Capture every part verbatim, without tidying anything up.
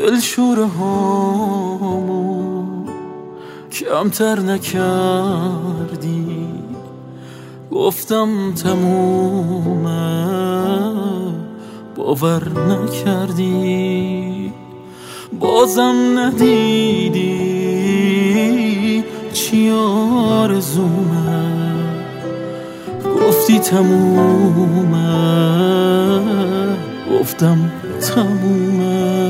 دلشوره هامو کمتر نکردی، گفتم تمومه باور نکردی، بازم ندیدی چی آرزومه، گفتی تمومه گفتم تمومه.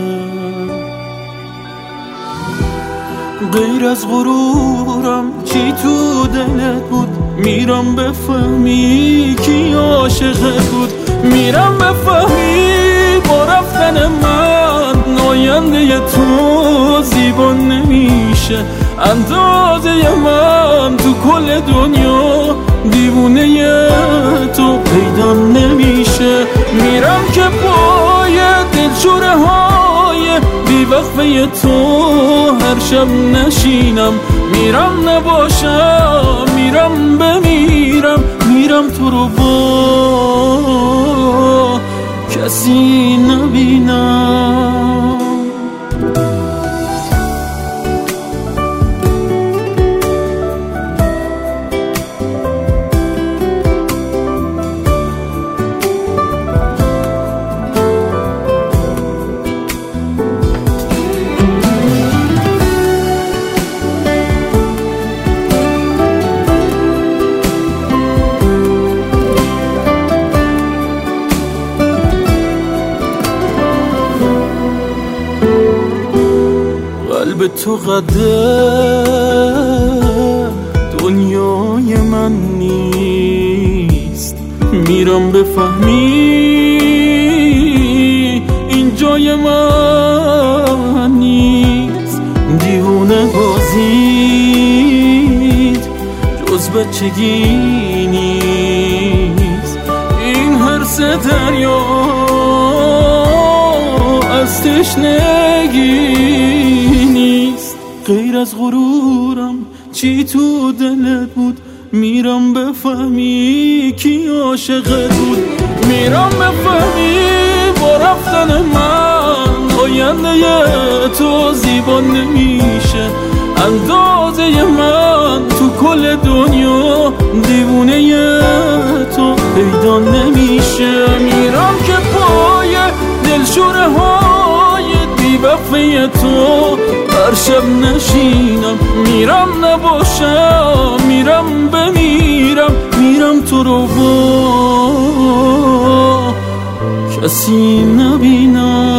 غیر از غرورم چی تو دلت بود، میرم بفهمی کی عاشقت بود، میرم بفهمی با رفتن من آینده تو زیبا نمیشه، اندازه من تو کل دنیا دیوونه تو پیدا نمیشه. میرم که پای دلشوره های بی وقفه تو هر شب نشینم، میرم نباشم میرم بمیرم، میرم تو رو با کسی نبینم. قلب تو قدر دنیای من نیست، میرم بفهمی این جای من نیست، دیوونه بازید جز بچگی نیست، این هرس دریا از تشنگی نیست. غیر از غرورم چی تو دلت بود، میرم بفهمی کی عاشقت بود، میرم بفهمی با رفتن من آینده تو زیبا نمیشه، اندازه من تو کل دنیا دیوونه تو پیدا نمیشه. میرم که پای دلشوره های بی وقفه تو هر شب نشینم، میرم نباشم میرم بمیرم، میرم تو رو با کسی نبینم.